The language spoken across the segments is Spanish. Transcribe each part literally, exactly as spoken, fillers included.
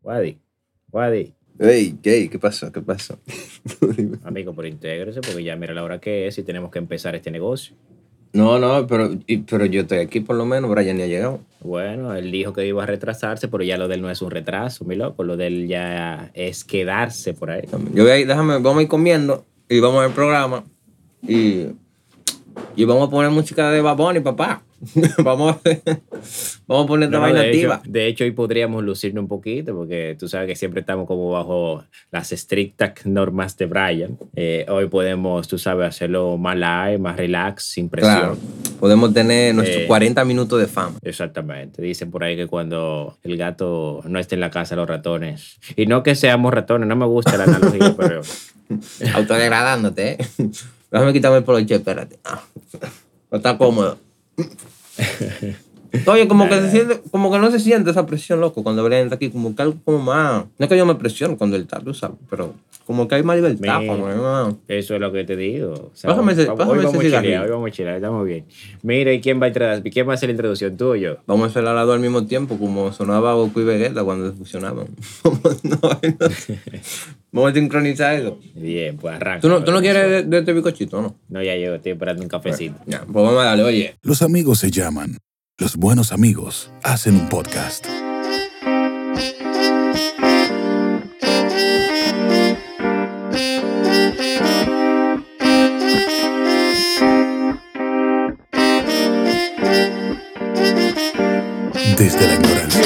Wadi, Wadi. Hey, ¿qué? ¿Qué pasó? ¿Qué pasó? Amigo, pero intégrese porque ya mira la hora que es y tenemos que empezar este negocio. No, no, pero, y- pero yo estoy aquí por lo menos, Brian ni ha llegado. Bueno, él dijo que iba a retrasarse, pero ya lo de él no es un retraso, mi loco. Lo de él ya es quedarse por ahí. Yo voy a ir, déjame, vamos a ir comiendo y vamos a ver el programa y, y vamos a poner música de Bad Bunny, papá. vamos, a, vamos a poner esta No, no, vaina de hecho, activa. de hecho, hoy podríamos lucirnos un poquito porque tú sabes que siempre estamos como bajo las estrictas normas de Brian. Eh, hoy podemos, tú sabes, hacerlo más live, más relax, sin presión. Claro, podemos tener nuestros Eh, cuarenta minutos de fama. Exactamente. Dicen por ahí que cuando el gato no esté en la casa, los ratones. Y no que seamos ratones, no me gusta la analogía, pero Autodegradándote, ¿eh? Déjame quitarme el poloche, espérate. Ah, no está cómodo. Oye, como que, se siente, como que no se siente esa presión, loco, cuando Brian está aquí, como que algo como más... No es que yo me presiono cuando él está, tú sabes, pero como que hay más libertad, Mira, como que más- eso es lo que te digo. O sea, Pásame ese- vamos- pásame hoy ese vamos a cigarrillo. chilear, hoy vamos a chilear, estamos bien. Mira, ¿y quién va a entrar? ¿Quién va a hacer la introducción? ¿Tú o yo? Vamos a hacer la lado al mismo tiempo, como sonaba Goku y Vegeta cuando se fusionaban. No, no. Vamos a sincronizar eso. Bien, pues arranca. ¿Tú no, ¿tú no quieres de, de este bizcochito, no? No, ya llego, estoy esperando un cafecito. Ya, pues vamos a darle, oye. Los amigos se llaman. Los buenos amigos hacen un podcast. Desde la ignorancia.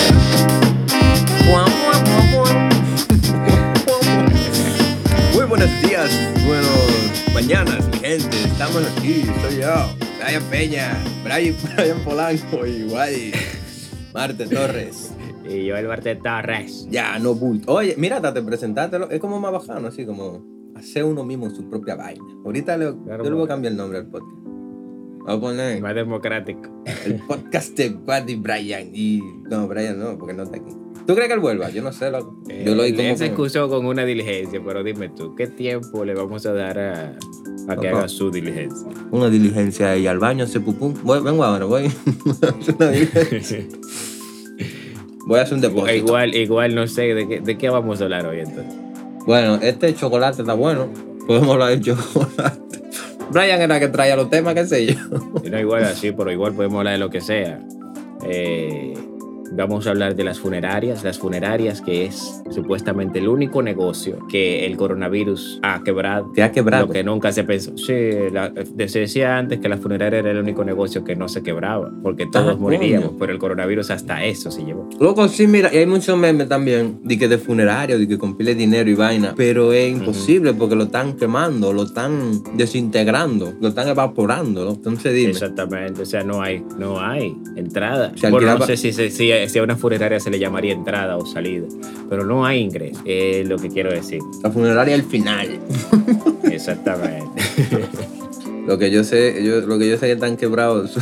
Muy buenos días, buenos mañanas, mi gente. Estamos aquí, soy yo, Brian Peña, Brian, Brian Polanco y Wadi, Marte Torres. Y yo, el Barte Torres. Ya, no bulto. Oye, mira, te presentaste, es como más bajano, así como hacer uno mismo su propia vaina. Ahorita le, Claro, yo le voy a bueno. cambiar el nombre al podcast. Vamos a poner Más democrático. el podcast de Wadi y Brian. Y no, Brian no, porque no está aquí. ¿Tú crees que él vuelva? Yo no sé, loco. Yo lo oí Él como... se como- excusó con una diligencia, pero dime tú, ¿qué tiempo le vamos a dar a, a que Papá. haga su diligencia? Una diligencia y al baño hacer pupú. Voy, vengo ahora, voy. Una diligencia. Voy a hacer un depósito. igual, igual no sé de qué, de qué vamos a hablar hoy entonces. Bueno, este chocolate está bueno. Podemos hablar del chocolate. Brian era el que traía los temas, qué sé yo. Y no igual así, pero igual podemos hablar de lo que sea. Eh, vamos a hablar de las funerarias, las funerarias que es supuestamente el único negocio que el coronavirus ha quebrado. Te ha quebrado. Lo que nunca se pensó. Sí, la- se decía antes que la funeraria era el único negocio que no se quebraba, porque todos Ah, moriríamos, coño. pero el coronavirus hasta eso se llevó. Loco, sí, mira, y hay muchos memes también, de que de funerario, de que con pile de dinero y vaina, pero es imposible porque lo están quemando, lo están desintegrando, lo están evaporando, ¿no? Entonces dime, Exactamente, o sea, no hay, no hay entrada. Se Bueno, alquilaba- no sé si, si, si, si a una funeraria se le llamaría entrada o salida, pero no hay ingreso, es lo que quiero decir. la funeraria al final. Exactamente. Lo que yo sé, yo, lo que yo sé que están quebrados.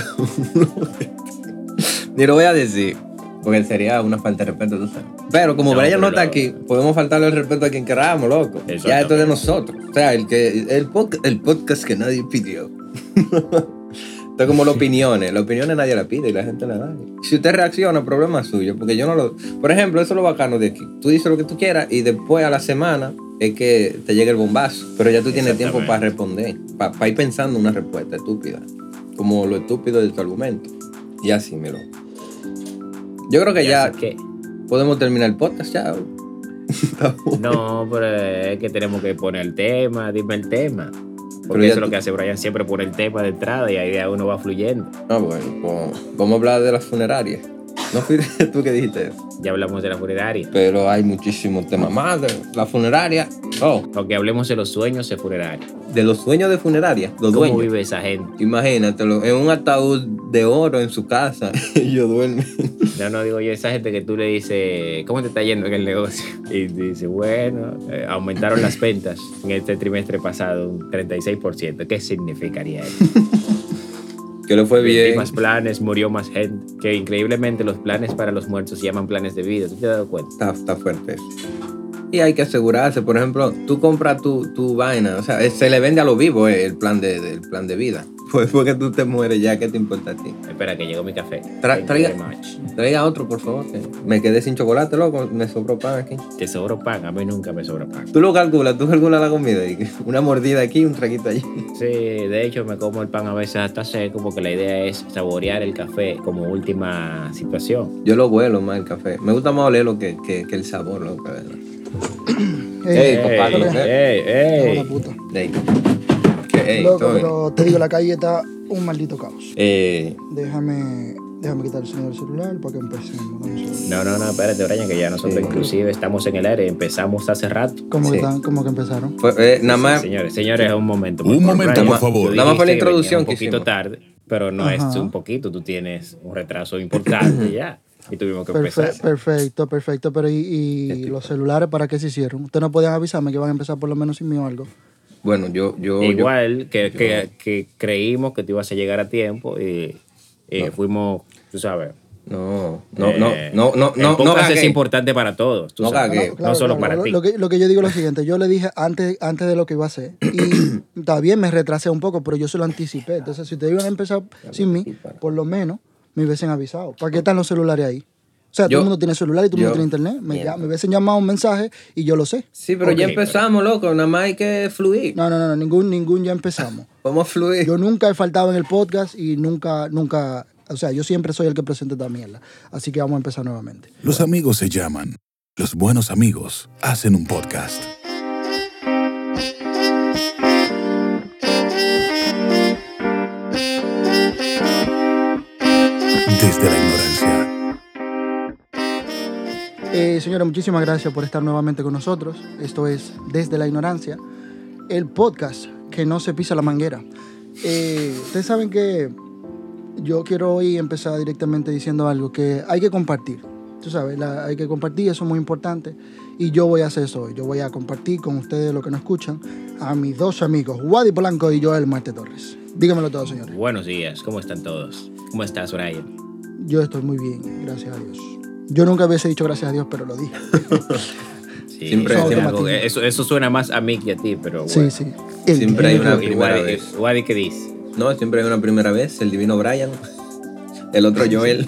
Ni lo voy a decir, porque sería una falta de respeto, tú sabes. Pero como No, Brian no pero está lo- aquí, podemos faltarle el respeto a quien queramos, loco. Ya esto es de Exactamente. nosotros. O sea, el, que, el, podca- el podcast que nadie pidió. Esto es como las opiniones. Las opiniones nadie la pide y la gente la da. Si usted reacciona, problema es suyo. Porque yo no lo... Por ejemplo, eso es lo bacano de aquí. Tú dices lo que tú quieras y después a la semana es que te llega el bombazo. Pero ya tú tienes tiempo Exactamente. para responder. Para ir pensando una respuesta estúpida. Como lo estúpido de tu argumento. Y así, miro. Yo creo que ya Así que, podemos terminar el podcast ya. no, pero es que tenemos que poner el tema, dime el tema. Pero Porque ya eso es lo tú- que hace Brian, siempre pone el tema de entrada y ahí ya uno va fluyendo. Ah, bueno, pues, vamos a hablar de las funerarias. No fuiste tú que dijiste eso. Ya hablamos de la funeraria. Pero hay muchísimos temas más de la funeraria. Oh, Aunque hablemos de los sueños de funeraria. de los sueños de funeraria. Los ¿Cómo dueños. vive esa gente? Imagínatelo, en un ataúd de oro en su casa. Ellos duermen. No, no, digo yo, esa gente que tú le dices, ¿cómo te está yendo en el negocio? Y dice, bueno, eh, aumentaron las ventas en este trimestre pasado un treinta y seis por ciento. ¿Qué significaría eso? Que le fue Vendí bien. más planes, murió más gente. Que increíblemente los planes para los muertos se llaman planes de vida. ¿Tú te has dado cuenta? Está, está fuerte eso. Y hay que asegurarse, por ejemplo, tú compras tu, tu vaina, o sea, se le vende a lo vivo eh, el plan de, del plan de vida. Pues porque tú te mueres ya, ¿qué te importa a ti? Espera, que llegó mi café. Tra- Thank you traiga, very much. traiga otro, por favor. que me quedé sin chocolate, loco. Me sobró pan aquí. Te sobra pan, a mí nunca me sobra pan. Tú lo calculas, tú calculas la comida. Y una mordida aquí, un traguito allí. Sí, de hecho me como el pan a veces hasta seco porque la idea es saborear el café como última situación. Yo lo huelo más el café. Me gusta más olerlo que, que, que el sabor, loco, ¿verdad? Ey, Ey, papá, ey, ¿qué? ey, Hijo de ey. la puta. Ey. ¿Qué? Ey, Loco, todo bien. pero te digo, la calle está un maldito caos. Eh, Déjame, déjame quitar el sonido del celular para que empecemos. Dame un segundo. No, no, no, espérate, Brian, que ya nosotros Sí. inclusive estamos en el aire, empezamos hace rato. ¿Cómo, Sí. que están, ¿Cómo que empezaron? fue, eh, nada Sí, más. señores, señores, un momento. Un momento, Brian, por favor. tú Nada más fue la dijiste que venías introducción un que poquito hicimos. tarde, pero no Ajá. es un poquito, tú tienes un retraso importante ya. Y tuvimos que Perfe- empezar. perfecto, perfecto. Pero ¿y, y los celulares para qué se hicieron? ¿Ustedes no podían avisarme que van a empezar por lo menos sin mí o algo? Bueno, yo. yo Igual que, que, que creímos que tú ibas a llegar a tiempo y, y No. fuimos, tú sabes. Yo, no, no, eh, no, no, no, el no, no, podcast es cagué. importante para todos, tú No sabes. cagué. No, No solo para lo, ti. Lo que, lo que yo digo es lo siguiente. Yo le dije antes, antes de lo que iba a hacer. Y está bien, me retrasé un poco, pero yo se lo anticipé. Entonces, si ustedes iban a empezar sin mí, por lo menos me hubiesen avisado. ¿Para qué están los celulares ahí? O sea, Yo- todo el mundo tiene celular y todo el mundo yo- tiene internet. Me, Mierda. ya- me hubiesen llamado un mensaje y yo lo sé. Sí, pero ya Ok, empezamos, loco. Nada más hay que fluir. No, no, no, no, ningún, ningún ya empezamos. Vamos a fluir. Yo nunca he faltado en el podcast y nunca, nunca, o sea, yo siempre soy el que presenta esta mierda. Así que vamos a empezar nuevamente. Los amigos se llaman. Los buenos amigos hacen un podcast. Desde la ignorancia. Eh, señora, muchísimas gracias por estar nuevamente con nosotros. Esto es Desde la Ignorancia, el podcast que no se pisa la manguera. Eh, ustedes saben que yo quiero hoy empezar directamente diciendo algo que hay que compartir. Tú sabes, la- hay que compartir, eso es muy importante. Y yo voy a hacer eso hoy. Yo voy a compartir con ustedes, los que nos escuchan, a mis dos amigos, Wadi Polanco y Joel Marte Torres. Dígamelo todo, señores. Buenos días, ¿cómo están todos? ¿Cómo estás, Brian? Yo estoy muy bien, gracias a Dios. Yo nunca hubiese dicho gracias a Dios, pero lo dije. Sí, Siempre- eso, siempre- algo- eso, eso suena más a mí que a ti, pero Sí, bueno. sí. Siempre hay una Y primera Wadi- vez. Wadi, ¿qué dice? No, siempre hay una primera vez. El divino Brian. El otro Joel.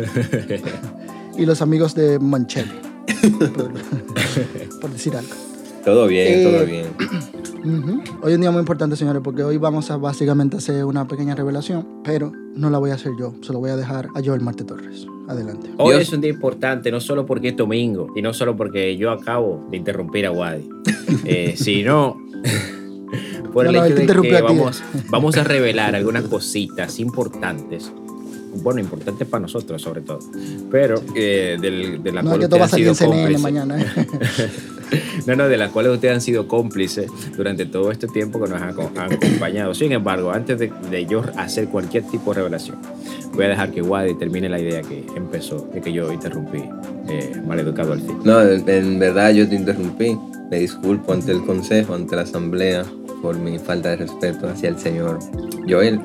Y los amigos de Manchel. por, por decir algo. Todo bien, Eh, todo bien. Ujú. Hoy es un día muy importante, señores, porque hoy vamos a básicamente hacer una pequeña revelación, pero no la voy a hacer yo, se lo voy a dejar a Joel Marte Torres. Adelante. Hoy Dios. es un día importante, no solo porque es domingo y no solo porque yo acabo de interrumpir a Wadi, eh, sino por No, el no, él hecho te de interrumpió que a ti. vamos, vamos a revelar algunas cositas importantes. Bueno, importantes para nosotros sobre todo, pero eh, del, de la No, es cual que todo va a ustedes salir han en sido C N N cómplices. mañana. ¿eh? No, no, de las cuales ustedes han sido cómplices durante todo este tiempo que nos han, han acompañado. Sin embargo, antes de, de yo hacer cualquier tipo de revelación, voy a dejar que Wadi termine la idea que empezó, de que yo interrumpí, eh, maleducado al fin. No, en, en verdad yo te interrumpí. Me disculpo ante el consejo, ante la asamblea, por mi falta de respeto hacia el señor Joel.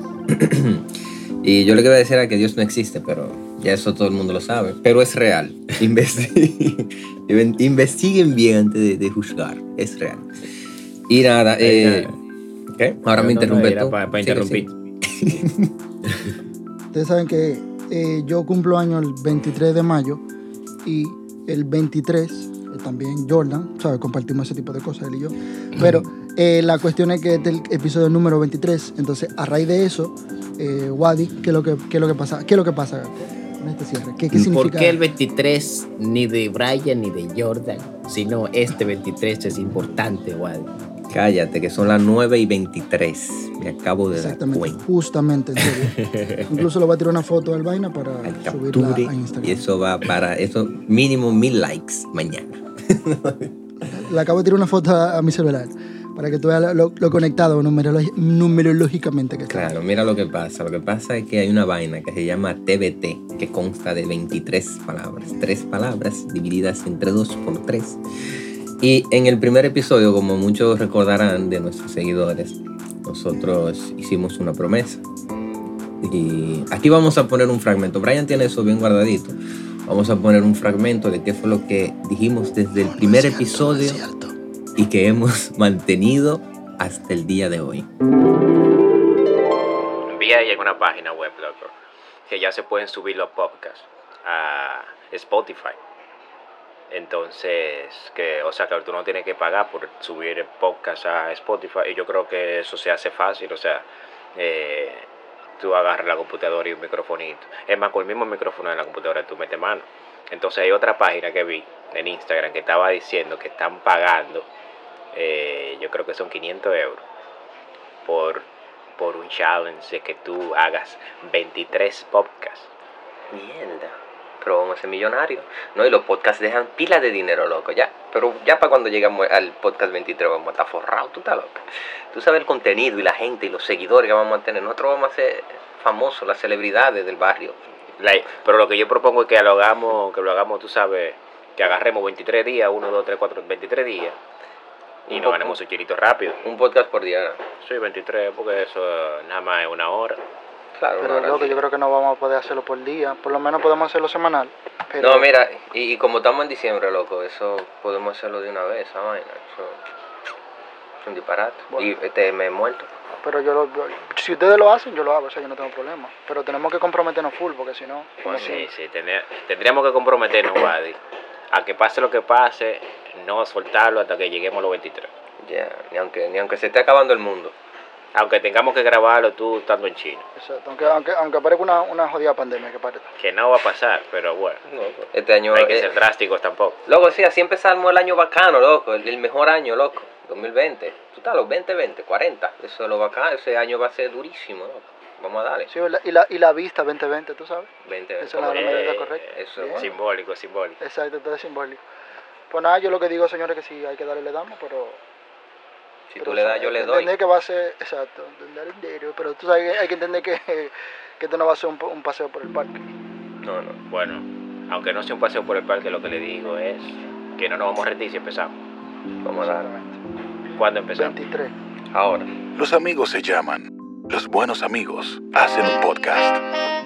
Y yo lo que voy a decir era que Dios no existe, pero ya eso todo el mundo lo sabe. Pero es real. Investiguen, investiguen bien antes de, de juzgar. Es real. Y nada, eh, ¿qué? Ahora me interrumpe tú. Para Sigue, interrumpir. sigue. Ustedes saben que eh, yo cumplo año el veintitrés de mayo y el veintitrés eh, también Jordan, ¿sabes? Compartimos ese tipo de cosas él y yo. Pero eh, la cuestión es que este es el episodio número veintitrés, entonces a raíz de eso, eh, Wadi, ¿qué es lo que, qué es lo que pasa? ¿Qué es lo que pasa en este cierre? ¿Qué, qué significa? ¿Por qué el veintitrés ni de Brian ni de Jordan? Sino este veintitrés es importante, Wadi. Cállate, que son las nueve y veintitrés. Me acabo de dar Exactamente, cuenta. justamente, en serio. Incluso le voy a tirar una foto al vaina para Al subirla capture, a Instagram. y eso va para eso mínimo mil likes mañana. Le acabo de tirar una foto a, a mi celular para que tú veas lo, lo conectado numerolo- numerológicamente que está. Claro, mira lo que pasa. Lo que pasa es que hay una vaina que se llama T B T, que consta de veintitrés palabras. Tres palabras divididas entre dos por tres. Y en el primer episodio, como muchos recordarán de nuestros seguidores, nosotros hicimos una promesa. Y aquí vamos a poner un fragmento. Brian tiene eso bien guardadito. Vamos a poner un fragmento de qué fue lo que dijimos desde el primer episodio y que hemos mantenido hasta el día de hoy. vi ahí en una página web, loco, que ya se pueden subir los podcasts a Spotify. Entonces, que, o sea, que tú no tienes que pagar por subir el podcast a Spotify. Y yo creo que eso se hace fácil, o sea, eh, tú agarras la computadora y un microfonito. Es más, con el mismo micrófono en la computadora tú metes mano. Entonces hay otra página que vi en Instagram que estaba diciendo que están pagando, eh, yo creo que son quinientos euros, por, por un challenge de que tú hagas veintitrés podcasts. Mierda. Pero vamos a ser millonarios. No, y los podcasts dejan pilas de dinero, loco, ya. Pero ya para cuando llegamos al podcast veintitrés vamos a estar forrados, tú estás loco. Tú sabes el contenido y la gente y los seguidores que vamos a tener. Nosotros vamos a ser famosos, las celebridades del barrio. La, pero lo que yo propongo es que lo hagamos, que lo hagamos, tú sabes, que agarremos veintitrés días, uno, dos, tres, cuatro, veintitrés días. Y Un nos poco. ganemos un chirito rápido. Un podcast por día. Sí, veintitrés, porque eso nada más es una hora. Claro, Pero una loco, hora. yo creo que no vamos a poder hacerlo por día. Por lo menos podemos hacerlo semanal. Pero, No, mira, y, y como estamos en diciembre, loco, eso podemos hacerlo de una vez, esa vaina. Eso es un disparate. Bueno. Y este me he muerto. pero yo, lo, yo- si ustedes lo hacen, yo lo hago, o sea, yo no tengo problema. Pero tenemos que comprometernos full, porque si no... ¿cómo Sí, así? sí, tendría- tendríamos que comprometernos, Wadi, a que pase lo que pase, no soltarlo hasta que lleguemos a los veintitrés. Ya, ni aunque, ni aunque se esté acabando el mundo. Aunque tengamos que grabarlo tú estando en China. Exacto, aunque, aunque, aunque aparezca una, una jodida pandemia que parezca. Que no va a pasar, pero bueno, No, este año... no hay que eh, ser drásticos tampoco. Loco, sí, así empezamos el año bacano, loco, el, el mejor año, loco, dos mil veinte. Tú estás, los veinte, veinte, cuarenta, eso es lo bacano, ese año va a ser durísimo, loco. Vamos a darle. Sí, la- y, la, y la vista veinte veinte, ¿tú sabes? veinte, Esa es la veinte. medida Eh, correcta. Eso, Bien. bueno. Simbólico, simbólico. Exacto, todo es simbólico. Pues nada, yo lo que digo, señores, que si hay que darle, le damos, pero... Si pero, tú le das, o sea, yo le doy. Entender que va a ser, exacto, dar el dinero, pero tú sabes que hay que entender que, que esto no va a ser un, un paseo por el parque. No, no. Bueno, aunque no sea un paseo por el parque, lo que le digo es que no nos vamos a rendir si empezamos. Vamos a darle. Seguramente. ¿Cuándo empezamos? veintitrés. Ahora. Los amigos se llaman. Los buenos amigos hacen un podcast.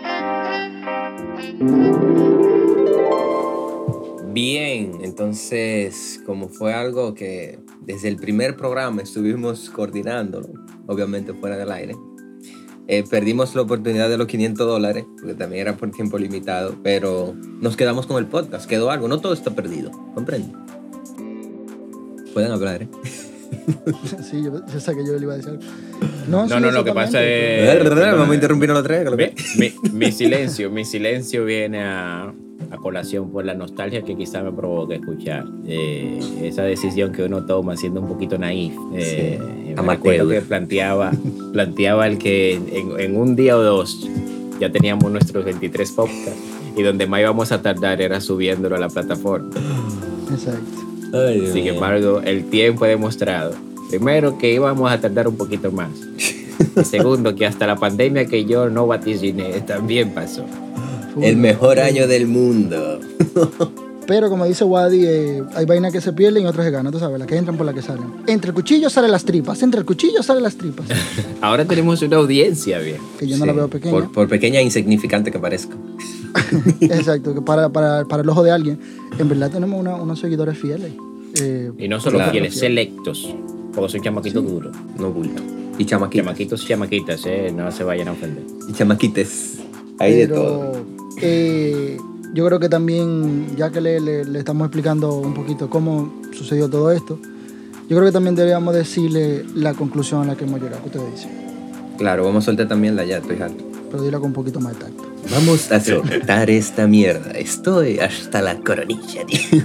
Bien, entonces, como fue algo que desde el primer programa estuvimos coordinándolo, obviamente fuera del aire, eh, perdimos la oportunidad de los quinientos dólares, porque también era por tiempo limitado, pero nos quedamos con el podcast, quedó algo, no todo está perdido, ¿comprenden? Pueden hablar, ¿eh? Sí, yo, yo sé que yo le iba a decir algo. No, No, sí, no, lo que pasa exactamente. es... Vamos a interrumpir a los tres. que lo- Mi, mi- mi silencio, mi silencio viene a, a colación por la nostalgia que quizá me provoca escuchar. Eh, esa decisión que uno toma siendo un poquito naif. Eh, Sí, me amateur. recuerdo que planteaba, planteaba el que en, en un día o dos ya teníamos nuestros veintitrés podcasts y donde más íbamos a tardar era subiéndolo a la plataforma. Exacto. Ay, Dios Sin mío. embargo, el tiempo ha demostrado, primero, que íbamos a tardar un poquito más. Y segundo, que hasta la pandemia que yo no vaticiné también pasó. El mejor año del mundo. Pero como dice Wadi, eh, hay vainas que se pierden y otras que ganan, tú sabes, las que entran por las que salen. Entre el cuchillo salen las tripas, entre el cuchillo salen las tripas. Ahora tenemos una audiencia, bien. Que yo no la Sí, veo pequeña. Por, por pequeña e insignificante que parezca. Exacto, que para, para, para el ojo de alguien, en verdad tenemos una- unos seguidores fieles. Eh, Y no solo Claro. fieles, selectos. Porque son chamaquitos duros. No bulto. Y chamaquitas. Chamaquitos y chamaquitas, eh, no se vayan a ofender. Y chamaquites. Hay de todo. pero eh, yo creo que también, ya que le, le- le estamos explicando un poquito cómo sucedió todo esto, yo creo que también deberíamos decirle la conclusión a la que hemos llegado. ¿Qué ustedes dicen? Claro, vamos a soltar también la ya, estoy harto. Pero dila con un poquito más de tacto. Vamos a soltar esta mierda. Estoy hasta la coronilla, tío.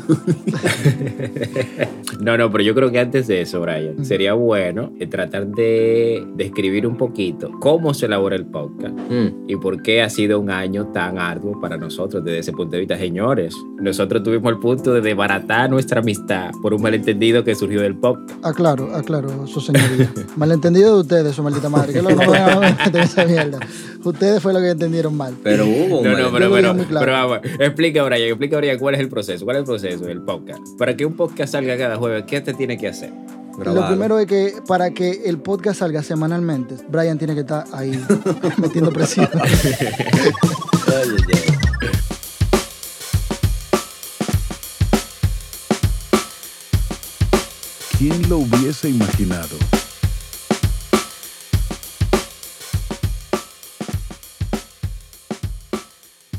No, no, pero yo creo que antes de eso, Brian, sería bueno eh, tratar de describir un poquito cómo se elabora el podcast Mm. y por qué ha sido un año tan arduo para nosotros desde ese punto de vista. Señores, nosotros tuvimos el punto de desbaratar nuestra amistad por un malentendido que surgió del podcast. Aclaro, aclaro, su señoría. Malentendido de ustedes, su maldita madre. Que lo no van a meter esa mierda. Ustedes fue lo que entendieron mal. Pero hubo un No, no, malentendido. pero, Yo lo pero, digo muy claro. pero vamos, explica, Brian, explica, Brian, cuál es el proceso, cuál es el proceso del podcast. Para que un podcast salga cada jueves, ¿qué te tiene que hacer? Lo Grabado. primero es que para que el podcast salga semanalmente, Brian tiene que estar ahí metiendo presión. Ay, ay, ay. ¿Quién lo hubiese imaginado?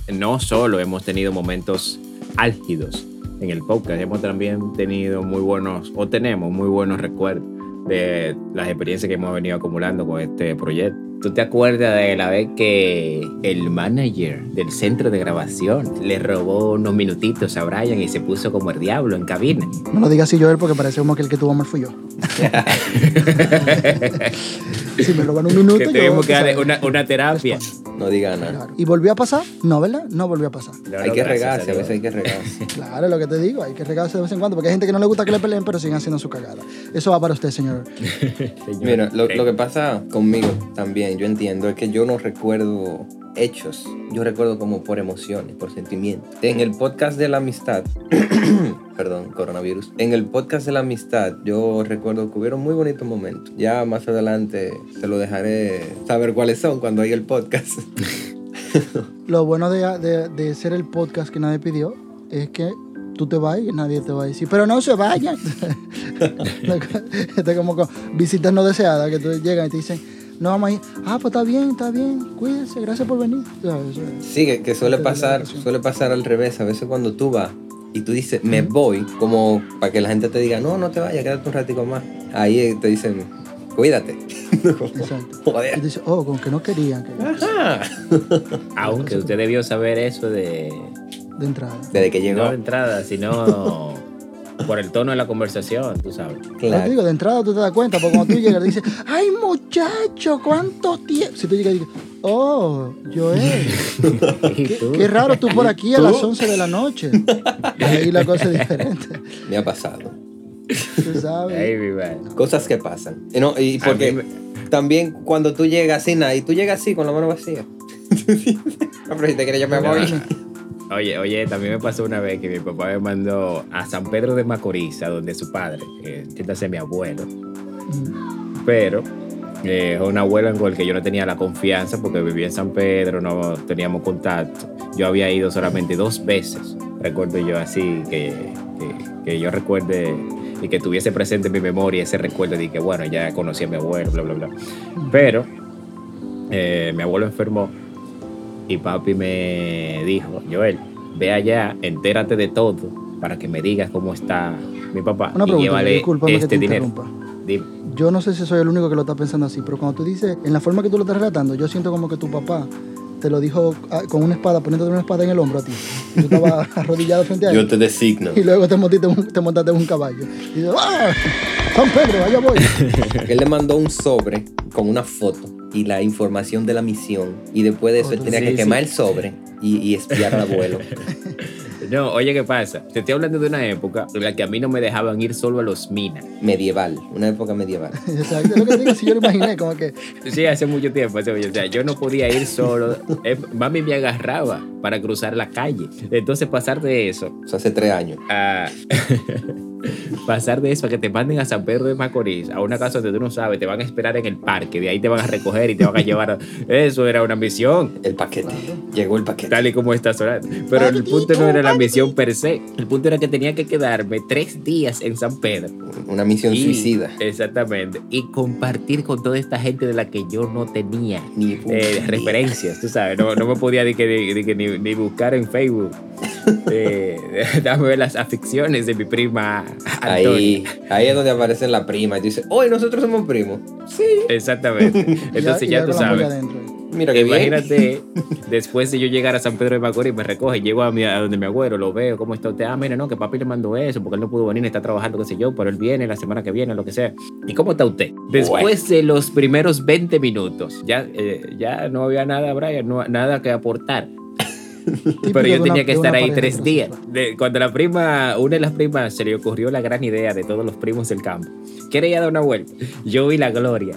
no solo hemos tenido momentos álgidos en el podcast, hemos también tenido muy buenos, o tenemos muy buenos recuerdos de las experiencias que hemos venido acumulando con este proyecto. ¿Tú te acuerdas de la vez que el manager del centro de grabación le robó unos minutitos a Brian y se puso como el diablo en cabina? No lo digas así, Joel, porque parece como que el que tuvo mal fui yo. Si me roban un minuto, que yo... tuvimos que darle ¿sabes? una, una terapia. No diga nada. Claro. ¿Y volvió a pasar? No, ¿verdad? No volvió a pasar. No, Hay no, que gracias regarse, a Dios. veces hay que regarse. Claro, es lo que te digo, hay que regarse de vez en cuando, porque hay gente que no le gusta que le peleen, pero siguen haciendo su cagada. Eso va para usted, señor. Señor, Mira, lo, eh, lo que pasa conmigo también, yo entiendo, es que yo no recuerdo hechos, yo recuerdo como por emociones, por sentimientos. En el podcast de la amistad, perdón, coronavirus, en el podcast de la amistad yo recuerdo que hubieron muy bonitos momentos. Ya más adelante se lo dejaré saber cuáles son cuando haya el podcast. Lo bueno de, de, de ser el podcast que nadie pidió es que tú te vas y nadie te va a decir, pero no se vayan. Esto es como con visitas no deseadas, que tú llegas y te dicen, no vamos a ir. Ah, pues está bien, está bien, cuídense, gracias por venir. ¿Sabes? Eso es- Sí, que, que suele pasar, suele pasar al revés. A veces cuando tú vas y tú dices, me voy, como para que la gente te diga, no, no te vayas, quédate un ratico más. Ahí te dicen, cuídate. Exacto. Y Joder. tú dices, oh, con que no querían que Ajá. Aunque usted debió saber eso de... de entrada. Desde que llegó. No de entrada, sino por el tono de la conversación, tú sabes. Yo te Claro. digo, de entrada tú te das cuenta, porque cuando tú llegas dices, ay muchacho, ¿cuánto tiempo? Si tú llegas y dices, oh, Joel, ¿Y qué, tú? qué raro tú por aquí a ¿Tú? las once de la noche. Y ahí la cosa es diferente, Me ha pasado. tú sabes. Ay, mi man. Cosas que pasan. Y, no, y A porque mí también cuando tú llegas así, nada, y tú llegas así con la mano vacía. No, pero si te quieres yo me voy. Oye, oye, también me pasó una vez que mi papá me mandó a San Pedro de Macorís, a donde su padre, que intenta ser mi abuelo, Mm. pero eh, es un abuelo en el que yo no tenía la confianza porque vivía en San Pedro, no teníamos contacto. Yo había ido solamente dos veces, recuerdo yo así, que, que, que yo recuerde y que tuviese presente en mi memoria ese recuerdo de que, bueno, ya conocí a mi abuelo, bla, bla, bla. Pero eh, mi abuelo enfermó y papi me dijo, Joel, ve allá, entérate de todo para que me digas cómo está mi papá Una y pregunta, llévale discúlpame este que te dinero. interrumpa. Dime. Yo no sé si soy el único que lo está pensando así, pero cuando tú dices, en la forma que tú lo estás relatando, yo siento como que tu papá te lo dijo ah, con una espada, poniéndote una espada en el hombro a ti. Y tú estabas arrodillado frente a él. Yo te designo. Y luego te montaste, en un- te montaste en un caballo. Y dices, ¡ah! San Pedro, allá voy. Él le mandó un sobre con una foto y la información de la misión. Y después de eso, él tenía Sí, que sí. quemar el sobre y, y espiar al abuelo. No, oye, ¿qué pasa? Te estoy hablando de una época en la que a mí no me dejaban ir solo a los minas. Medieval, una época medieval. Exacto, es lo que te digo, si yo lo imaginé, como que, Sí, hace mucho tiempo, hace mucho, o sea, yo no podía ir solo. Eh, mami me agarraba para cruzar la calle. Entonces pasar de eso Eso hace tres años. a pasar de eso a que te manden a San Pedro de Macorís, a una casa donde tú no sabes, te van a esperar en el parque, de ahí te van a recoger y te van a llevar a... Eso era una misión, El paquete. Llegó el paquete. tal y como está sonando. Pero el punto no era la misión per se, el punto era que tenía que quedarme tres días en San Pedro. Una misión Y- suicida. Exactamente. Y compartir con toda esta gente de la que yo no tenía Ni eh, idea. referencias, tú sabes. No, no me podía ni, que- ni, que ni, ni buscar en Facebook. Eh, dame ver las aficiones de mi prima Antonia. Ahí, ahí es donde aparece la prima y tú dices, hoy nosotros somos primos. Sí. Exactamente. Entonces y ya, tú con la polla sabes. adentro. Mira que bien. Imagínate, después de yo llegar a San Pedro de Macorís, me recoge, llego a, mi, a donde mi abuelo, lo veo, ¿cómo está usted? Ah, mira, no, que papi le mandó eso, porque él no pudo venir, está trabajando, qué sé yo, pero él viene la semana que viene, lo que sea. ¿Y cómo está usted? Después de los primeros veinte minutos, ya, eh, ya no había nada, Brian, no, nada que aportar. Típico Pero de yo una- tenía que de una estar ahí pareja tres días. heterosexual. De- cuando la prima, una de las primas se le ocurrió la gran idea de todos los primos del campo. ¿Quiere ir a dar una vuelta? Yo vi la gloria.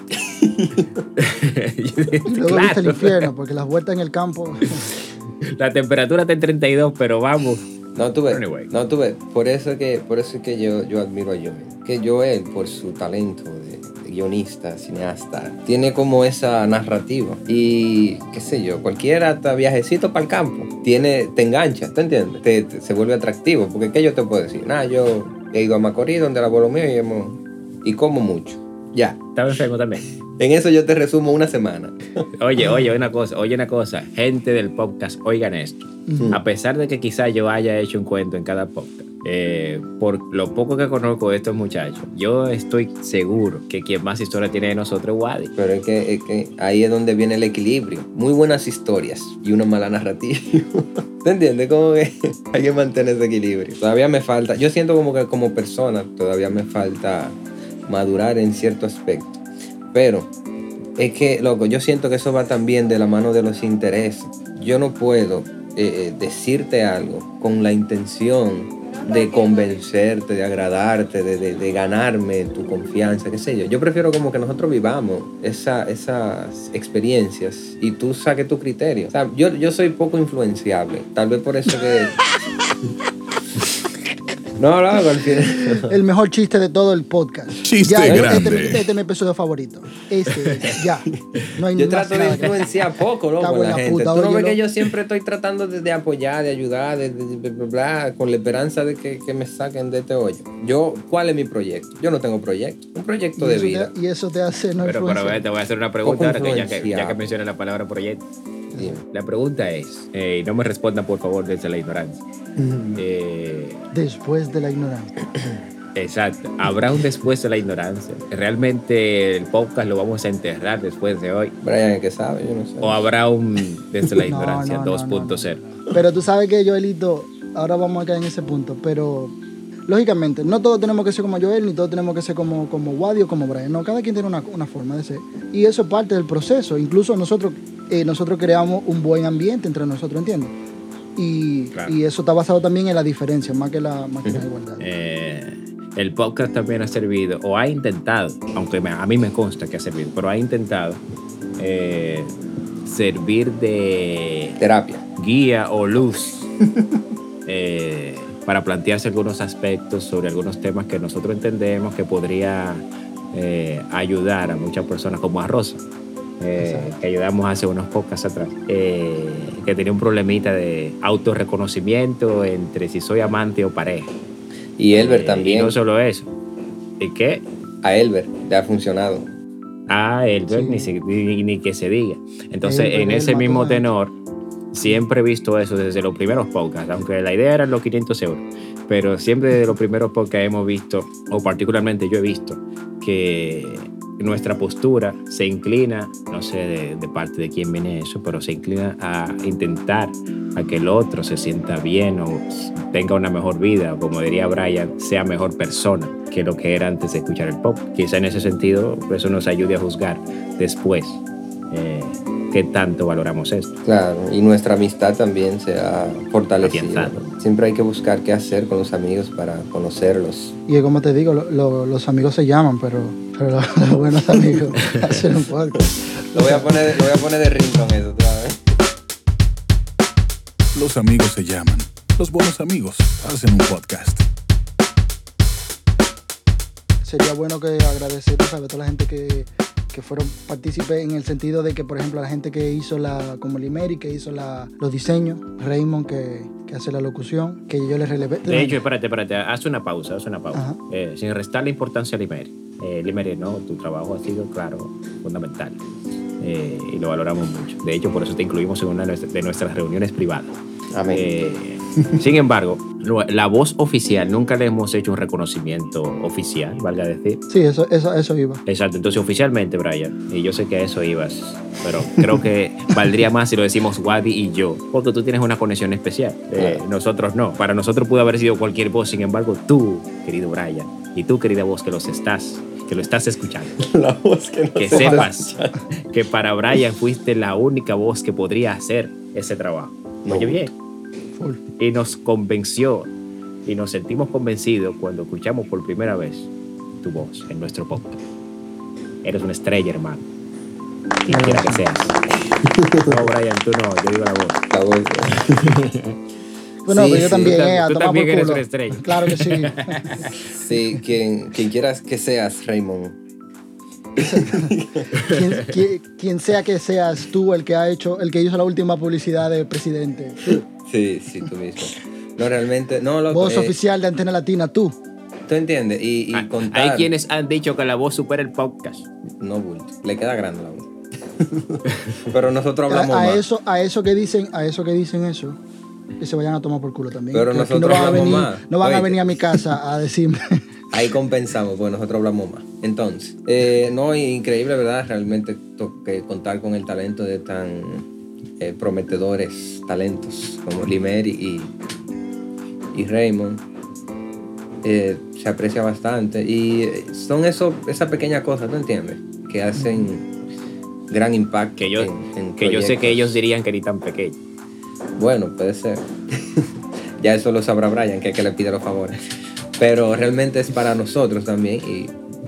Y luego viste el infierno, porque las vueltas en el campo. La temperatura está en treinta y dos, pero vamos. No tuve, Anyway. no tuve. Por eso que, por eso es que yo, yo admiro a Joel. Que Joel, por su talento de, de guionista, cineasta, tiene como esa narrativa. Y qué sé yo, cualquier hasta viajecito para el campo, tiene, te engancha, ¿te entiendes? Te, te- se vuelve atractivo. Porque ¿qué yo te puedo decir? Nada, yo he ido a Macorís, donde el abuelo mío, y, hemos, y como mucho. Ya. Estaba enfermo también. En eso yo te resumo una semana. Oye, oye, una cosa, oye una cosa. Gente del podcast, oigan esto. Ujú. A pesar de que quizá yo haya hecho un cuento en cada podcast, eh, por lo poco que conozco de estos muchachos, yo estoy seguro que quien más historia tiene de nosotros es Wadi. Pero es que, es que ahí es donde viene el equilibrio. Muy buenas historias y una mala narrativa. ¿Te entiendes? Como que hay que mantener ese equilibrio. Todavía me falta, yo siento como que como persona todavía me falta madurar en cierto aspecto. Pero es que, loco, yo siento que eso va también de la mano de los intereses. Yo no puedo eh, decirte algo con la intención de convencerte, de agradarte, de, de, de ganarme tu confianza, qué sé yo. Yo prefiero como que nosotros vivamos esa, esas experiencias y tú saques tu criterio. O sea, yo, yo soy poco influenciable. Tal vez por eso que... No, no, al final. El mejor chiste de todo el podcast. Chiste ya, grande. Este, este es mi episodio favorito. Ese es, ya. No hay Yo más trato de nada que- influenciar poco, loco, Cago con en la la gente. puta, Tú no oye, ves que loco. yo siempre estoy tratando de, de apoyar, de ayudar, de, de- de- bla, bla, con la esperanza de que, que me saquen de este hoyo. Yo, ¿cuál es mi proyecto? Yo no tengo proyecto. Un proyecto y, de eso vida. te, y eso te hace no Pero, pero influenciar. ve, te voy a hacer una pregunta Poco ahora, que ya que, ya influenciable. que mencioné la palabra proyecto. Dime. La pregunta es, eh, y no me respondan por favor desde la ignorancia. Eh, Después de la ignorancia. exacto, ¿habrá un después de la ignorancia? ¿Realmente el podcast lo vamos a enterrar después de hoy? Brian, el que sabe, yo no sé. ¿O habrá un desde la No, ignorancia no, no, dos punto cero? no, no. Pero tú sabes que Joelito, ahora vamos a caer en ese punto, pero lógicamente, no todos tenemos que ser como Joel, ni todos tenemos que ser como, como Wadi o como Brian. No, cada quien tiene una, una forma de ser. Y eso es parte del proceso. Incluso nosotros, eh, nosotros creamos un buen ambiente entre nosotros, ¿entiendes? Y, Claro. y eso está basado también en la diferencia, más que la, más que la igualdad. Eh, el podcast también ha servido, o ha intentado, aunque me- a mí me consta que ha servido, pero ha intentado eh, servir de Terapia. guía o luz eh, para plantearse algunos aspectos sobre algunos temas que nosotros entendemos que podría eh, ayudar a muchas personas, como a Rosa, eh, que ayudamos hace unos podcasts atrás, eh, que tenía un problemita de autorreconocimiento entre si soy amante o pareja. Y Elber Eh, también. Y no solo eso. ¿Y qué? A Elber le ha funcionado. Ah, el Sí. ni, se- ni, ni que se diga. Entonces, Elber, en él ese mató mismo a gente. tenor, siempre he visto eso desde los primeros podcasts, aunque la idea era los quinientos euros, pero siempre desde los primeros podcasts hemos visto, o particularmente yo he visto, que nuestra postura se inclina, no sé de, de parte de quién viene eso, pero se inclina a intentar a que el otro se sienta bien o tenga una mejor vida, o como diría Brian, sea mejor persona que lo que era antes de escuchar el pop. Quizá en ese sentido eso nos ayude a juzgar después eh, qué tanto valoramos esto. Claro, y nuestra amistad también se ha fortalecido. Afianzado. Siempre hay que buscar qué hacer con los amigos para conocerlos. Y como te digo, lo- lo- los amigos se llaman, pero, pero los, los buenos amigos hacen un podcast. Lo voy a poner, lo voy a poner de ringtone eso otra vez. Los amigos se llaman. Los buenos amigos hacen un podcast. Sería bueno que agradecer, ¿sabes? A toda la gente que, que fueron partícipes en el sentido de que, por ejemplo, la gente que hizo la, como Limeri, que hizo la, los diseños, Raymond, que, que hace la locución, que yo le relevé. De hecho, espérate, espérate, haz una pausa, haz una pausa. Ajá. Eh, sin restar la importancia a Limeri. Eh, Limeri, no, tu trabajo ha sido, claro, fundamental. Eh, y lo valoramos mucho. De hecho, por eso te incluimos en una de nuestras- de nuestras reuniones privadas. Amén. Eh, sin embargo, lo- la voz oficial, nunca le hemos hecho un reconocimiento oficial, valga decir. Sí, eso, eso, eso iba. Exacto, entonces oficialmente, Brian, y yo sé que a eso ibas, pero creo que valdría más si lo decimos Wadi y yo, porque tú tienes una conexión especial, eh, Claro. nosotros no. Para nosotros pudo haber sido cualquier voz, sin embargo, tú, querido Brian, y tú, querida voz, que los estás, que lo estás escuchando, La voz que no que se sepas que para Brian fuiste la única voz que podría hacer ese trabajo. No. Oye bien, Full. y nos convenció y nos sentimos convencidos cuando escuchamos por primera vez tu voz en nuestro podcast. Eres una estrella, hermano. Quien quiera que seas. No, Brian, tú no, yo digo la voz. La voz. Bueno, Sí, pero yo sí, también, tú eh, a tú tomar también por eres culo. una estrella. Claro que sí. Sí, quien, quien quieras que seas, Raymond. quien, quien- quien sea que seas tú el que ha hecho, el que hizo la última publicidad de presidente. Tú. Sí, sí, tú mismo. No, realmente, no, loco. Voz eh, oficial de Antena Latina, tú. ¿Tú entiendes? Y, y Ah, contar... Hay quienes han dicho que la voz supera el podcast. No, bulto. Le queda grande la voz. Pero nosotros A, hablamos a más. eso, a eso que dicen, a eso que dicen eso, que se vayan a tomar por culo también. Pero Que aquí nosotros no van, a hablamos venir, más. no van a Oíste. venir a mi casa a decirme. Ahí compensamos, pues nosotros hablamos más. Entonces, eh, no, increíble, ¿verdad? Realmente to- que contar con el talento de tan eh, prometedores talentos como Limer y, y Raymond. Eh, se aprecia bastante. Y son eso, esas pequeñas cosas, ¿tú entiendes? Que hacen gran impacto. Que yo, en, en que yo sé que proyectos. ellos dirían que ni tan pequeño. Bueno, puede ser. Ya eso lo sabrá Brian, que es que le pide los favores. Pero realmente es para nosotros también. Y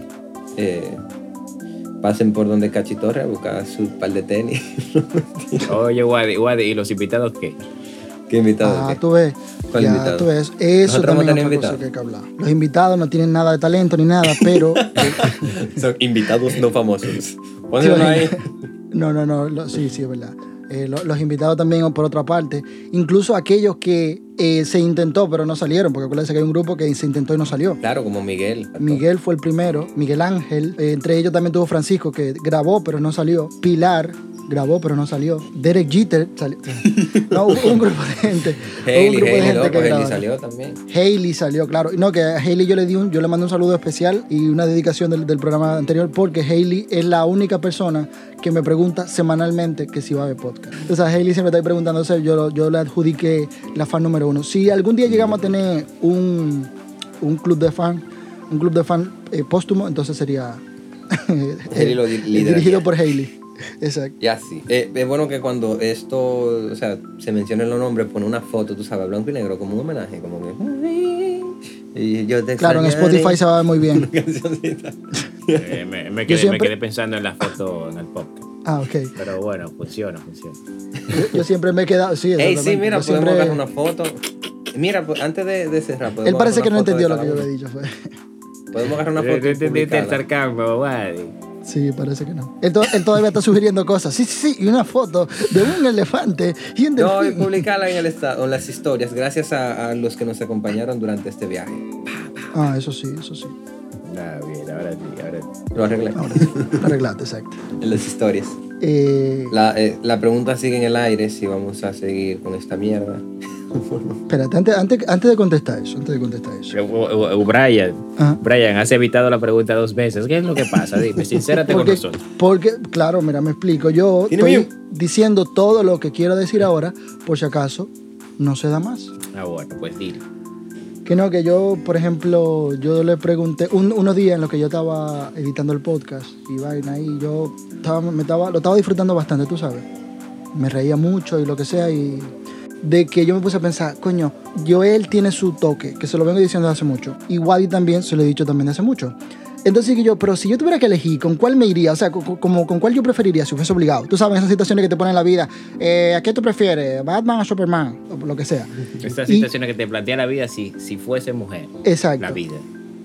eh, pasen por donde Cachitorre a buscar su par de tenis. Oye, Wadi, Wadi, ¿y los invitados qué? ¿Qué invitado? Ah, qué? tú ves. ¿Cuál Ya, invitado? tú ves. Eso Nosotros también es hemos otra tenido cosa invitados. que hay que hablar. Los invitados no tienen nada de talento ni nada, pero... Son invitados no famosos. Pónganlo ahí. No, no, no, lo- sí, sí, es verdad. Eh, lo- los invitados también, por otra parte, incluso aquellos que eh, se intentó pero no salieron, porque acuérdense que hay un grupo que se intentó y no salió. Claro, como Miguel. Miguel fue el primero, Miguel Ángel, eh, entre ellos también tuvo Francisco, que grabó pero no salió, Pilar grabó pero no salió, Derek Jeter salió. No, hubo un grupo de gente. hubo un Hailey, grupo de Hailey, gente loco, que Hailey grabó. salió también. Hailey salió, claro. No, que a Hailey yo le di un, yo le mandé un saludo especial y una dedicación del, del programa anterior, porque Hailey es la única persona que me pregunta semanalmente que si va a haber podcast. O sea, Hailey siempre está ahí preguntándose, yo, yo le adjudiqué la fan número uno. Si algún día llegamos a tener un, un club de fan, un club de fan eh, póstumo, entonces sería Hailey lo di- eh, lideraría. dirigido por Hailey. Exacto. Y así. Eh, es bueno que cuando esto, o sea, se mencionen los nombres, pone una foto, tú sabes, blanco y negro, como un homenaje, como que... Y yo te Claro, en extrañaré. Spotify se va a ver muy bien. Una cancioncita. Eh, me, me Yo quedé, siempre- me quedé pensando en la foto en el podcast. Ah, ok. Pero bueno, funciona, funciona. Yo, yo siempre me he quedado... Sí, Ey, sí, exactamente. mira, Yo podemos siempre- agarrar una foto. Mira, pues, antes de, de cerrar, podemos Él parece agarrar que no una foto entendió de lo que yo cada había uno. dicho. Fue. Podemos agarrar una No foto y entendiste el publicarla. sarcasmo, Wadi. Sí, parece que no. Él, to- él todavía está sugiriendo cosas. Sí, sí, sí. Y una foto de un elefante y un No, y delfín. publicarla en el estado, en las historias, gracias a, a los que nos acompañaron durante este viaje. Ah, eso sí, eso sí. Nada, bien, ahora sí, ahora sí. Lo arreglé. Ahora sí. Arreglate, exacto. En las historias. Eh, La, eh, la pregunta sigue en el aire si vamos a seguir con esta mierda. espérate, antes, antes, antes de contestar eso, antes de contestar eso. Eh, uh, uh, Brian, Ajá. Brian, has evitado la pregunta dos veces. ¿Qué es lo que pasa? Dime, sincérate con Porque, nosotros. porque, claro, mira, me explico. Yo Tiene estoy mío. diciendo todo lo que quiero decir ahora, por si acaso no se da más. Ah, bueno, pues dile. Que no, que yo, por ejemplo, yo le pregunté, un- unos días en los que yo estaba editando el podcast y vaina, y yo estaba, me estaba, lo estaba disfrutando bastante, tú sabes. Me reía mucho y lo que sea, y de que yo me puse a pensar, coño, Joel tiene su toque, que se lo vengo diciendo desde hace mucho, y Wadi también, se lo he dicho también desde hace mucho. Entonces dije yo, pero si yo tuviera que elegir, ¿con cuál me iría? O sea, co- como, ¿con cuál yo preferiría si fuese obligado? Tú sabes, esas situaciones que te ponen en la vida, eh, ¿a qué tú prefieres? ¿Batman o Superman? O lo que sea. Estas Y- situaciones que te plantea la vida si, si fuese mujer. Exacto. La vida.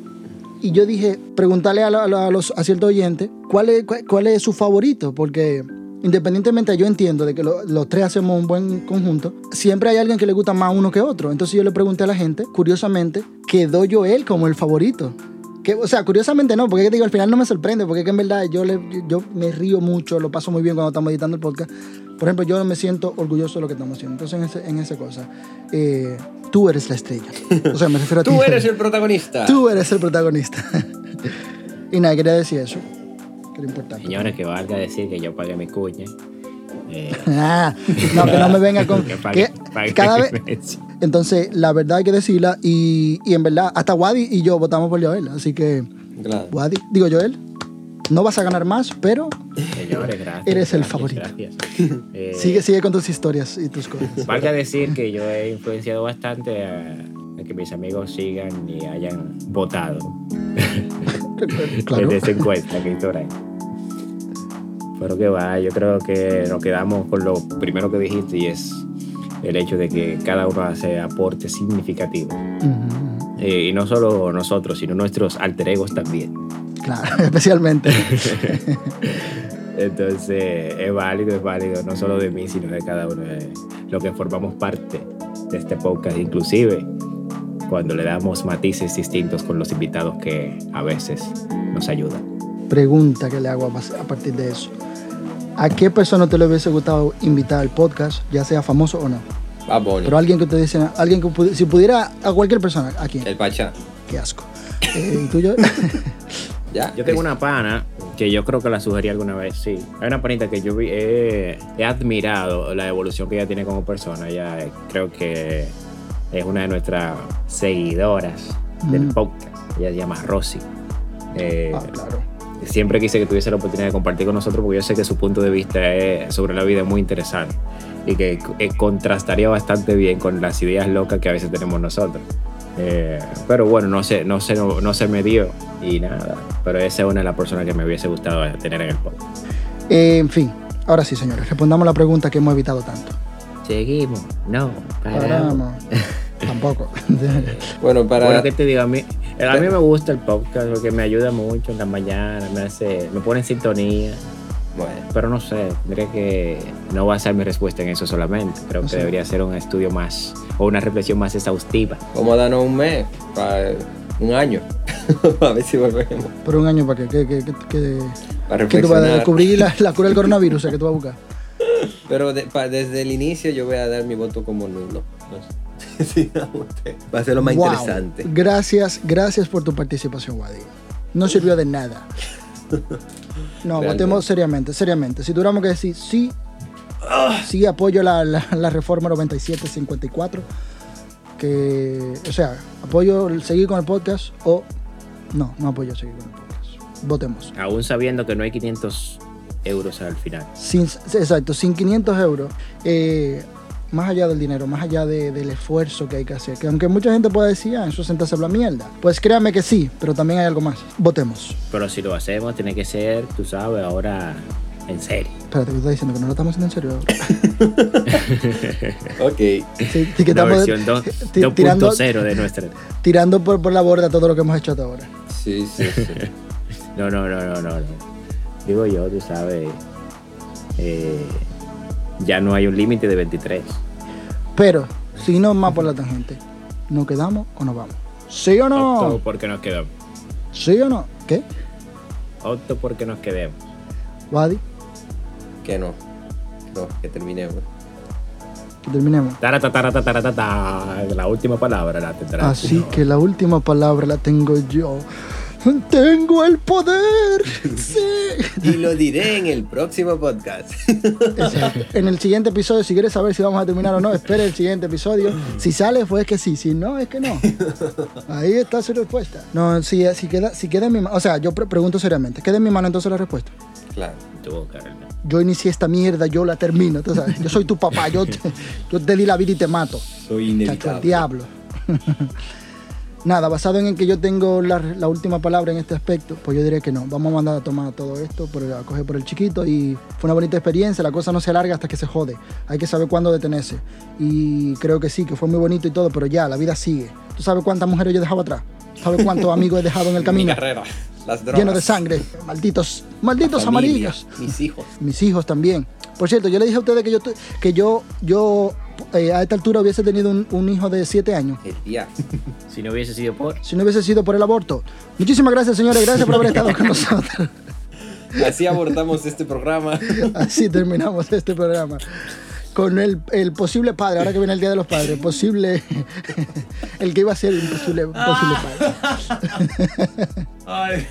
Y yo dije, preguntarle a, la- a la- a los, a ciertos oyentes cuál es, cuál, cuál es su favorito, porque independientemente yo entiendo de que lo- los tres hacemos un buen conjunto, siempre hay alguien que le gusta más uno que otro. Entonces yo le pregunté a la gente, curiosamente, quedó Joel como el favorito. Que, o sea, curiosamente no, porque te digo, al final no me sorprende, porque es que en verdad yo, le, yo me río mucho, lo paso muy bien cuando estamos editando el podcast. Por ejemplo, yo me siento orgulloso de lo que estamos haciendo. Entonces, en, ese, en esa cosa, eh, tú eres la estrella. O sea, me refiero a ti. Tú eres el protagonista. Tú eres el protagonista. Y nada, quería decir eso. Que era importante. Señores, que valga decir que yo pagué mi cuña. Eh, Ah, no, que no me venga con. que pagué, que pagué cada mi vez. mes. Entonces, la verdad hay que decirla. Y, y en verdad, hasta Wadi y yo votamos por Joel. Así que, Claro. Wadi, digo Joel, no vas a ganar más, pero Señores, gracias. Eres el gracias, favorito. Gracias. Eh, sigue, sigue con tus historias y tus cosas. Valga decir que yo he influenciado bastante a, a que mis amigos sigan y hayan votado Claro. desde esa encuesta que hizo por ahí. Pero que va, yo creo que nos quedamos con lo primero que dijiste, y es el hecho de que cada uno hace aportes significativos. Ujú. Eh, y no solo nosotros, sino nuestros alter egos también. Claro, especialmente. Entonces es válido, es válido, no solo de mí, sino de cada uno de los que formamos parte de este podcast, inclusive cuando le damos matices distintos con los invitados que a veces nos ayudan. Pregunta que le hago a pas- a partir de eso. ¿A qué persona te le hubiese gustado invitar al podcast, ya sea famoso o no? Bad Bunny. Pero alguien que te dice, alguien que pudi- si pudiera, a cualquier persona, ¿a quién? El Pachá. Qué asco. Eh, ¿Y tú, yo? Ya. Yo tengo una pana que yo creo que la sugerí alguna vez, sí. Hay una panita que yo vi, he, he admirado la evolución que ella tiene como persona. Ella eh, creo que es una de nuestras seguidoras del Mm. podcast. Ella se llama Rosy. Eh, Ah, claro. Siempre quise que tuviese la oportunidad de compartir con nosotros porque yo sé que su punto de vista es, sobre la vida es muy interesante y que eh, contrastaría bastante bien con las ideas locas que a veces tenemos nosotros. Eh, pero bueno, no se, no, se, no, no se me dio y nada. Pero esa es una de las personas que me hubiese gustado tener en el podcast. Eh, en fin, ahora sí, señores, respondamos la pregunta que hemos evitado tanto. Seguimos, no, paramos. Paramos. Tampoco. Bueno, para. Bueno, ¿qué te digo? A mí, a mí me gusta el podcast porque me ayuda mucho en la mañana, me hace, me pone en sintonía. Bueno, Pero no sé, tendría que no va a ser mi respuesta en eso solamente. Creo que Sí. debería ser un estudio más o una reflexión más exhaustiva. vamos a darnos un mes, para un año. A ver si volvemos. Por un año para que, que, que, que, que, Para que tú vas a reflexionar. descubrir la, la cura del coronavirus, que tú vas a buscar. Pero de- pa- desde el inicio yo voy a dar mi voto como nulo. No sé. Sí, a usted. Va a ser lo más Wow. interesante. Gracias, gracias por tu participación, Wadi. No sirvió de nada. No, Realmente. votemos seriamente, seriamente. Si tuviéramos que decir sí, sí apoyo la, la, la reforma noventa y siete cincuenta y cuatro, que, o sea, apoyo el seguir con el podcast o no, no apoyo seguir con el podcast. Votemos. Aún sabiendo que no hay quinientos euros al final. Sin, exacto, sin quinientos euros, eh, más allá del dinero, más allá de- del esfuerzo que hay que hacer, que aunque mucha gente pueda decir, ah, eso es sentarse a la mierda, pues créame que sí, pero también hay algo más. Votemos. Pero si lo hacemos, tiene que ser, tú sabes, ahora en serio. Espérate, ¿qué estás diciendo? Que no lo estamos haciendo en serio. Ok. Sí, sí, que Una estamos versión dos- ti- dos tirando, punto cero de nuestra. tirando por, por la borda todo lo que hemos hecho hasta ahora. Sí, sí, sí. No, no, no, no, no. no. Digo yo, tú sabes, eh, ya no hay un límite de veintitrés. Pero, si no más por la tangente, ¿nos quedamos o nos vamos? ¿Sí o Opto no? porque nos quedamos. ¿Sí o no? ¿Qué? Opto porque nos quedemos. Wadi, Que no. No, que terminemos. que terminemos. Tarata, tarata, tarata, ta. La última palabra la tendrás. Así que la última palabra la tengo yo. ¡Tengo el poder! ¡Sí! Y lo diré en el próximo podcast. Exacto. En el siguiente episodio, si quieres saber si vamos a terminar o no, espere el siguiente episodio. Si sale, pues es que sí. Si no, es que no. Ahí está su respuesta. No, si, si, queda, si queda en mi mano. O sea, yo pre- pregunto seriamente. ¿Queda en mi mano entonces la respuesta? Claro. Tu carnal. Yo inicié esta mierda, yo la termino. ¿Tú sabes? Yo soy tu papá. Yo te, yo te di la vida y te mato. Soy Chacho, inevitable. al diablo. Nada, basado en que yo tengo la, la última palabra en este aspecto, pues yo diré que no. Vamos a mandar a tomar todo esto, por, a coger por el chiquito. Y fue una bonita experiencia. La cosa no se alarga hasta que se jode. Hay que saber cuándo detenerse. Y creo que sí, que fue muy bonito y todo, pero ya, la vida sigue. ¿Tú sabes cuántas mujeres yo he dejado atrás? ¿Sabes cuántos amigos he dejado en el Mi camino? carrera. Las drogas. Lleno de sangre. Malditos, malditos La familia, amarillos. Mis hijos. Mis hijos también. Por cierto, yo le dije a ustedes que yo, tu- que yo, yo eh, a esta altura hubiese tenido un, un hijo de siete años. El día. Si no hubiese sido por. Si no hubiese sido por el aborto. Muchísimas gracias, señores. Gracias por haber estado con nosotros. Así abordamos este programa. Así terminamos este programa. Con el, el posible padre, ahora que viene el Día de los Padres, posible, el que iba a ser un posible, posible padre. Ay.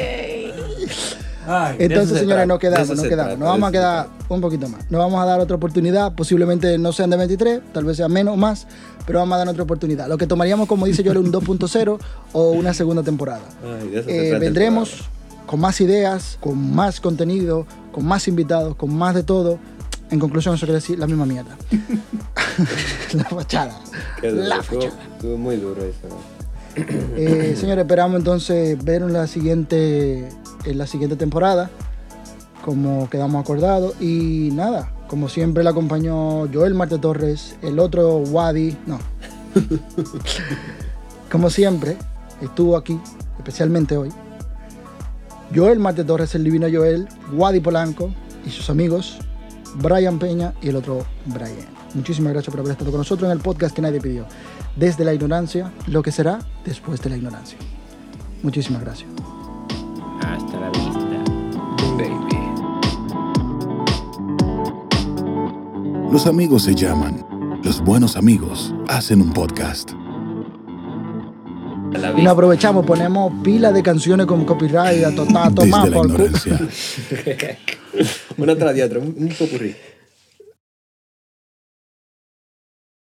Entonces, señores, no de quedamos, eso no se quedamos. trata, Nos vamos a de eso se quedar un poquito más. Nos vamos a dar otra oportunidad. Posiblemente no sean de veintitrés, tal vez sea menos o más, pero vamos a dar otra oportunidad. Lo que tomaríamos, como dice yo, un dos punto cero o una segunda temporada. Ay, de eso se Eh, trata el vendremos programa. con más ideas, con más contenido, con más invitados, con más de todo. En conclusión, eso quiere decir la misma mierda. La fachada. Qué duro, La estuvo, fachada. estuvo muy duro eso, ¿no? Eh, señores, esperamos entonces ver en la siguiente, en la siguiente temporada, como quedamos acordados. Y nada, como siempre le acompañó Joel Marte Torres, el otro Wadi, no. Como siempre, estuvo aquí, especialmente hoy, Joel Marte Torres, el divino Joel, Wadi Polanco y sus amigos, Brian Peña y el otro Brian. Muchísimas gracias por haber estado con nosotros en el podcast que nadie pidió. Desde la ignorancia, lo que será después de la ignorancia. Muchísimas gracias. Hasta la vista. Baby. Los amigos se llaman, Los buenos amigos hacen un podcast. Y nos aprovechamos, ponemos pila de canciones con copyright a total, tomar Desde la por culo. ignorancia. Una tras de otra, un, un popurrí.